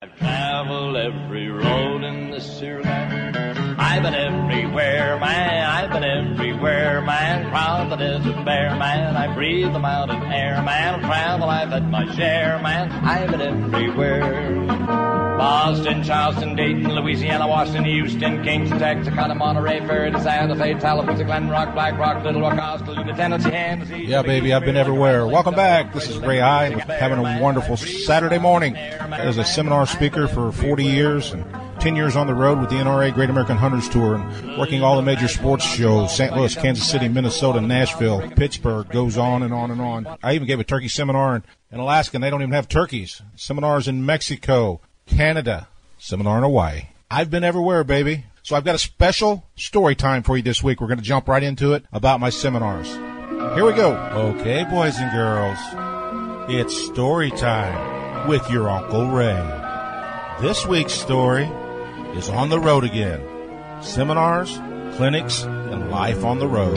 I've traveled every road in this here land. I've been everywhere, man. I've been everywhere, man. Proud as a bear, man. I breathe the mountain air, man. Travel, I've had my share, man. I've been everywhere. Boston, Charleston, Dayton, Louisiana, Washington, Houston, Kingston, Texarkana, Monterey, Florida, Santa Fe, Tallahassee, Glen Rock, Black Rock, Little Rock, Oskaloosa, Tennessee, Tennessee. Yeah, baby, I've been everywhere. Welcome back. This is Ray High. Having a wonderful Saturday morning. As a seminar speaker for 40 years and 10 years on the road with the NRA Great American Hunters Tour and working all the major sports shows, St. Louis, Kansas City, Minnesota, Nashville, Pittsburgh, goes on and on and on. I even gave a turkey seminar in Alaska, and they don't even have turkeys. Seminars in Mexico, Canada, seminar in Hawaii. I've been everywhere, baby. So I've got a special story time for you this week. We're going to jump right into it about my seminars. Here we go. Okay, boys and girls, it's story time with your Uncle Ray. This week's story is on the road again. Seminars, clinics, and life on the road.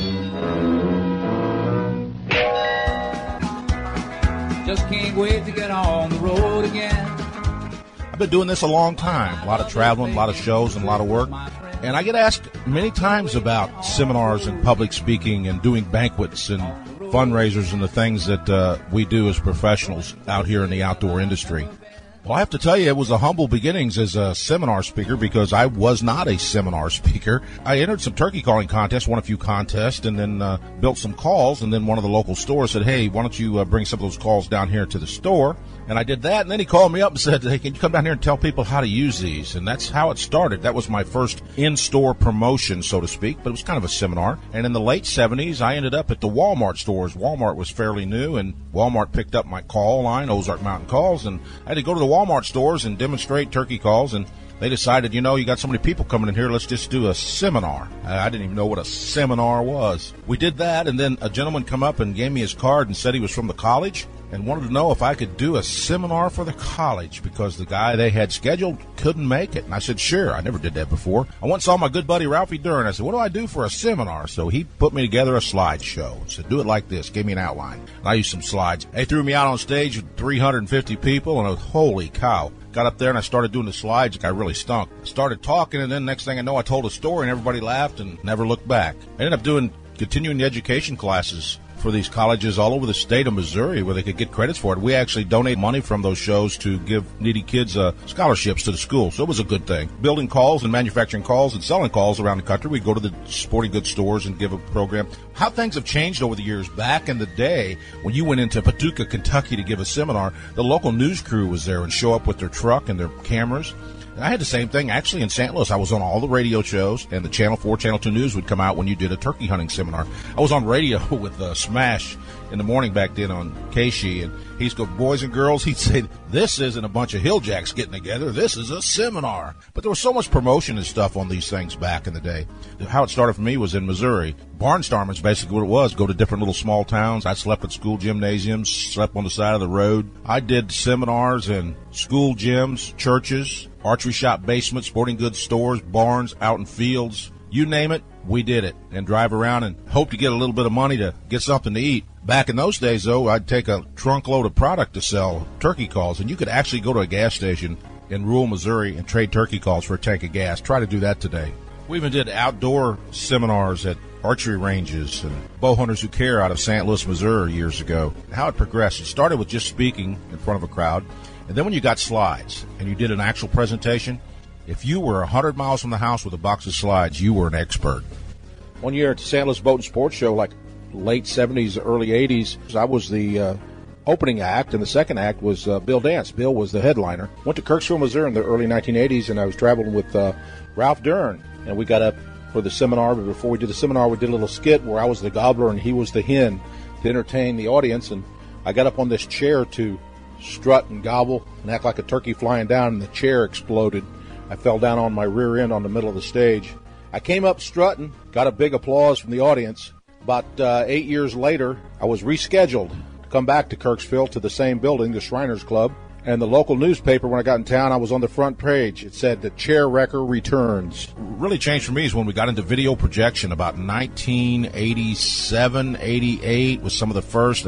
Just can't wait to get on the road again. I've been doing this a long time. A lot of traveling, a lot of shows, and a lot of work. And I get asked many times about seminars and public speaking and doing banquets and fundraisers and the things that we do as professionals out here in the outdoor industry. Well, I have to tell you, it was a humble beginnings as a seminar speaker because I was not a seminar speaker. I entered some turkey calling contests, won a few contests, and then built some calls. And then one of the local stores said, hey, why don't you bring some of those calls down here to the store? And I did that, and then he called me up and said, hey, can you come down here and tell people how to use these? And that's how it started. That was my first in-store promotion, so to speak, but it was kind of a seminar. And in the late 70s, I ended up at the Walmart stores. Walmart was fairly new, and Walmart picked up my call line, Ozark Mountain Calls, and I had to go to the Walmart stores and demonstrate turkey calls, and they decided, you know, you got so many people coming in here, let's just do a seminar. I didn't even know what a seminar was. We did that, and then a gentleman come up and gave me his card and said he was from the college and wanted to know if I could do a seminar for the college because the guy they had scheduled couldn't make it. And I said, sure. I never did that before. I once saw my good buddy Ralphie Dern. I said, what do I do for a seminar? So he put me together a slideshow and said, do it like this. Gave me an outline. And I used some slides. They threw me out on stage with 350 people, and I was, holy cow. Got up there and I started doing the slides. I really stunk. I started talking, and then next thing I know, I told a story and everybody laughed and never looked back. I ended up doing continuing education classes for these colleges all over the state of Missouri where they could get credits for it. We actually donate money from those shows to give needy kids scholarships to the school. So it was a good thing. Building calls and manufacturing calls and selling calls around the country. We'd go to the sporting goods stores and give a program. How things have changed over the years. Back in the day, when you went into Paducah, Kentucky to give a seminar, the local news crew was there and show up with their truck and their cameras. And I had the same thing actually in St. Louis. I was on all the radio shows, and the Channel 4, Channel 2 News would come out when you did a turkey hunting seminar. I was on radio with Smash in the morning back then on KSHE, and he'd go, boys and girls, he'd say, this isn't a bunch of hilljacks getting together. This is a seminar. But there was so much promotion and stuff on these things back in the day. How it started for me was in Missouri. Barnstorming is basically what it was. Go to different little small towns. I slept at school gymnasiums, slept on the side of the road. I did seminars in school gyms, churches, archery shop basements, sporting goods stores, barns, out in fields. You name it, we did it. And drive around and hope to get a little bit of money to get something to eat. Back in those days, though, I'd take a trunk load of product to sell turkey calls, and you could actually go to a gas station in rural Missouri and trade turkey calls for a tank of gas. Try to do that today. We even did outdoor seminars at archery ranges and bow hunters who care out of St. Louis, Missouri years ago. How it progressed. It started with just speaking in front of a crowd, and then when you got slides and you did an actual presentation, if you were 100 miles from the house with a box of slides, you were an expert. One year at the St. Louis Boat and Sports Show, like late 70s, early 80s, I was the opening act, and the second act was Bill Dance. Bill was the headliner. Went to Kirksville, Missouri in the early 1980s, and I was traveling with Ralph Dern, and we got up for the seminar. But before we did the seminar, we did a little skit where I was the gobbler and he was the hen to entertain the audience, and I got up on this chair to strut and gobble and act like a turkey flying down, and the chair exploded. I fell down on my rear end on the middle of the stage. I came up strutting, got a big applause from the audience. About 8 years later, I was rescheduled to come back to Kirksville to the same building, the Shriners Club. And the local newspaper, when I got in town, I was on the front page. It said, the chair wrecker returns. What really changed for me is when we got into video projection about 1987, 88 was some of the first. And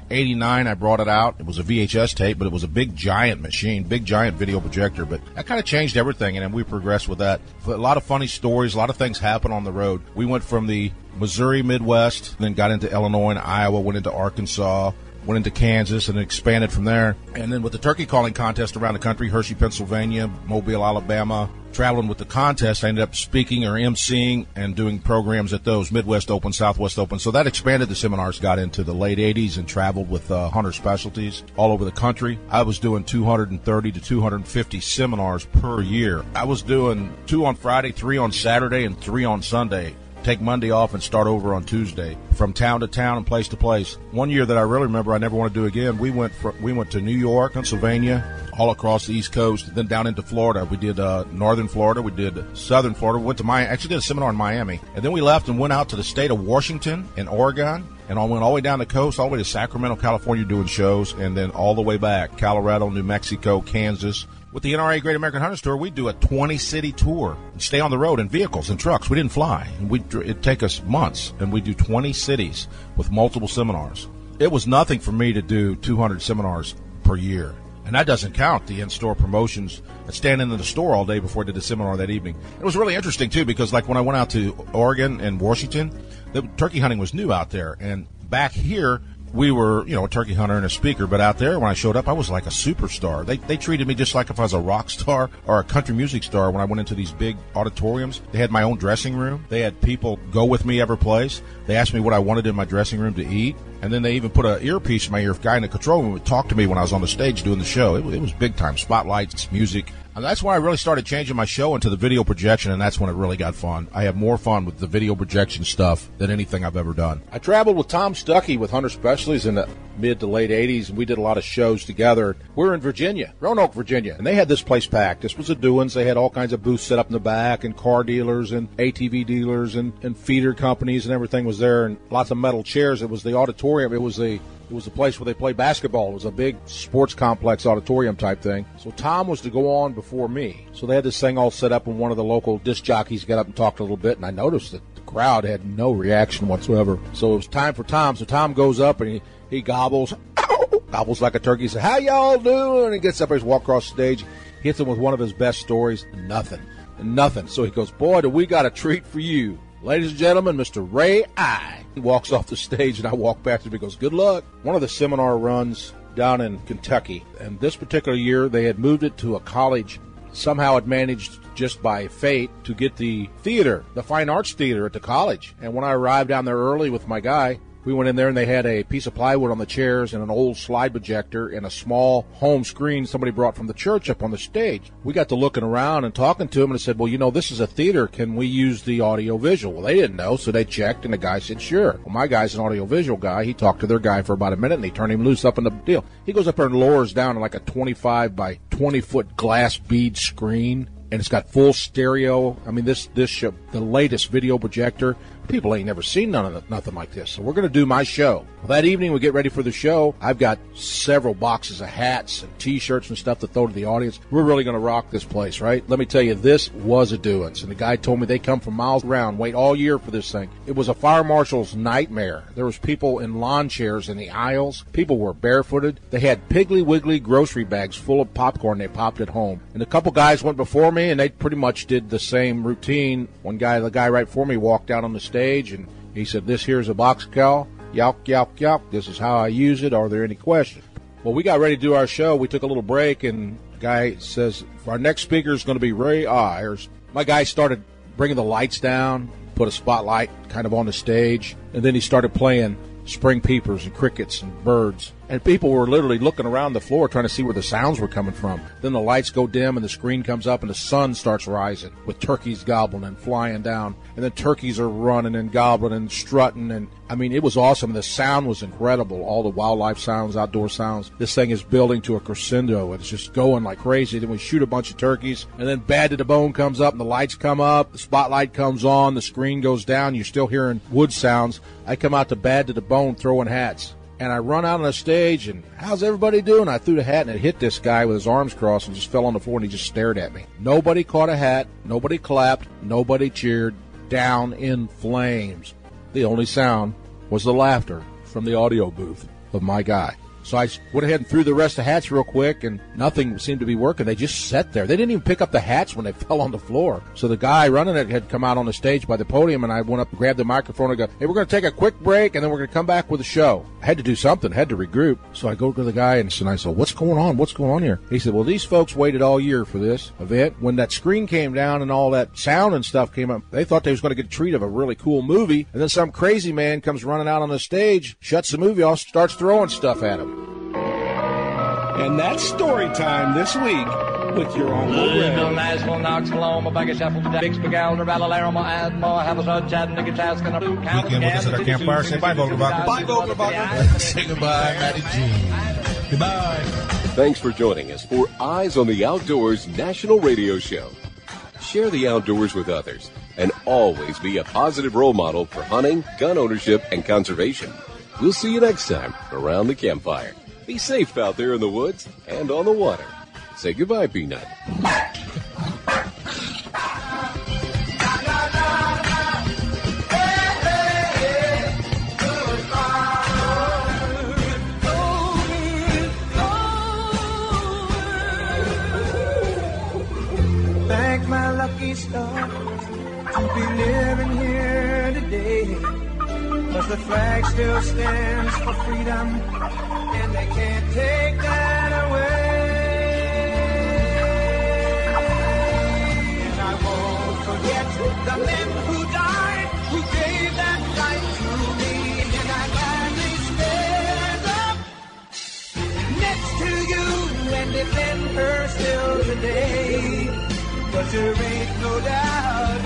'89, I brought it out. It was a VHS tape, but it was a big giant machine, big giant video projector. But that kind of changed everything, and then we progressed with that. But a lot of funny stories, a lot of things happen on the road. We went from the Missouri Midwest, then got into Illinois and Iowa, went into Arkansas, went into Kansas, and expanded from there. And then with the turkey calling contest around the country, Hershey, Pennsylvania, Mobile, Alabama, traveling with the contest, I ended up speaking or emceeing and doing programs at those, Midwest Open, Southwest Open. So that expanded the seminars, got into the late 80s and traveled with Hunter Specialties all over the country. I was doing 230 to 250 seminars per year. I was doing 2 on Friday, 3 on Saturday, and 3 on Sunday. Take Monday off and start over on Tuesday, from town to town and place to place. One year that I really remember I never want to do again, we went to New York, Pennsylvania, all across the East Coast, then down into Florida. We did northern Florida, we did southern Florida, we went to Miami, actually did a seminar in Miami, and then we left and went out to the state of Washington and Oregon, and I went all the way down the coast, all the way to Sacramento, California, doing shows, and then all the way back, Colorado, New Mexico, Kansas. With the NRA Great American Hunters Tour, we do a 20-city tour and stay on the road in vehicles and trucks. We didn't fly. And it'd take us months, and we do 20 cities with multiple seminars. It was nothing for me to do 200 seminars per year. And that doesn't count the in-store promotions and standing in the store all day before I did the seminar that evening. It was really interesting, too, because like when I went out to Oregon and Washington, the turkey hunting was new out there. And back here, we were, a turkey hunter and a speaker, but out there when I showed up, I was like a superstar. They treated me just like if I was a rock star or a country music star when I went into these big auditoriums. They had my own dressing room. They had people go with me every place. They asked me what I wanted in my dressing room to eat. And then they even put an earpiece in my ear. A guy in the control room would talk to me when I was on the stage doing the show. It was big time. Spotlights, music. And that's when I really started changing my show into the video projection, and that's when it really got fun. I have more fun with the video projection stuff than anything I've ever done. I traveled with Tom Stuckey with Hunter Specialties in the mid to late 80s, and we did a lot of shows together. We were in Virginia, Roanoke, Virginia, and they had this place packed. This was a doings. They had all kinds of booths set up in the back, and car dealers and ATV dealers and feeder companies, and everything was there, and lots of metal chairs. It was the auditorium. It was the place where they played basketball. It was a big sports complex auditorium type thing. So Tom was to go on before me. So they had this thing all set up, and one of the local disc jockeys got up and talked a little bit, and I noticed that the crowd had no reaction whatsoever. So it was time for Tom. So Tom goes up, and he gobbles like a turkey. He said, "How y'all doing?" And he gets up, he's walked across the stage, hits them with one of his best stories. Nothing. So he goes, "Boy, do we got a treat for you. Ladies and gentlemen, Mr. Ray I." He walks off the stage, and I walk back to him. He goes, "Good luck." One of the seminar runs down in Kentucky, and this particular year they had moved it to a college. Somehow had managed, just by fate, to get the theater, the fine arts theater at the college. And when I arrived down there early with my guy, we went in there, and they had a piece of plywood on the chairs and an old slide projector and a small home screen somebody brought from the church up on the stage. We got to looking around and talking to them, and I said, "Well, this is a theater. Can we use the audio-visual?" Well, they didn't know, so they checked, and the guy said, "Sure." Well, my guy's an audio-visual guy. He talked to their guy for about a minute, and they turned him loose up in the deal. He goes up there and lowers down like a 25 by 20-foot glass bead screen, and it's got full stereo. I mean, this show, the latest video projector. People ain't never seen nothing like this. So we're going to do my show. Well, that evening we get ready for the show. I've got several boxes of hats and T-shirts and stuff to throw to the audience. We're really going to rock this place, right? Let me tell you, this was a doings. And the guy told me they come from miles around, wait all year for this thing. It was a fire marshal's nightmare. There was people in lawn chairs in the aisles. People were barefooted. They had Piggly Wiggly grocery bags full of popcorn they popped at home. And a couple guys went before me, and they pretty much did the same routine. The guy right before me walked out on the stage, and he said, "This here's a box cow. Yowk, yowk, yowk. This is how I use it. Are there any questions?" Well, we got ready to do our show. We took a little break, and the guy says, "Our next speaker is going to be Ray Ayers." My guy started bringing the lights down, put a spotlight kind of on the stage, and then he started playing spring peepers and crickets and birds. And people were literally looking around the floor trying to see where the sounds were coming from. Then the lights go dim and the screen comes up and the sun starts rising with turkeys gobbling and flying down. And then turkeys are running and gobbling and strutting. And I mean, it was awesome. The sound was incredible. All the wildlife sounds, outdoor sounds. This thing is building to a crescendo. It's just going like crazy. Then we shoot a bunch of turkeys. And then Bad to the Bone comes up and the lights come up. The spotlight comes on. The screen goes down. You're still hearing wood sounds. I come out to Bad to the Bone throwing hats. And I run out on the stage, and how's everybody doing? I threw the hat, and it hit this guy with his arms crossed and just fell on the floor, and he just stared at me. Nobody caught a hat. Nobody clapped. Nobody cheered. Down in flames. The only sound was the laughter from the audio booth. of my guy. So I went ahead and threw the rest of the hats real quick, and nothing seemed to be working. They just sat there. They didn't even pick up the hats when they fell on the floor. So the guy running it had come out on the stage by the podium, and I went up and grabbed the microphone and go, hey, we're going to take a quick break, and then we're going to come back with a show. I had to do something, had to regroup. So I go to the guy, and I said, what's going on? What's going on here? He said, well, these folks waited all year for this event. When that screen came down and all that sound and stuff came up, they thought they was going to get a treat of a really cool movie, and then some crazy man comes running out on the stage, shuts the movie off, starts throwing stuff at him. And that's story time this week with your Uncle Louisville, Ray. Nashville, Knoxville, Omaha, Baggy, Sheffield, Vicksburg, Alder, Alamo, Admo, Haverstraw, Chattanooga, Chaska, Blue County. Weekend with us at our campfire. Say bye, Vogelbacher. Bye, Vogelbacher. Say goodbye, Matty G. Goodbye. Thanks for joining us for Eyes on the Outdoors National Radio Show. Share the outdoors with others and always be a positive role model for hunting, gun ownership, and conservation. We'll see you next time around the campfire. Be safe out there in the woods and on the water. Say goodbye, Peanut. Thank my lucky stars to be living here today. 'Cause the flag still stands for freedom, and they can't take that away. And I won't forget the men who died, who gave that right to me. And I gladly stand up next to you and defend her still today. 'Cause there ain't no doubt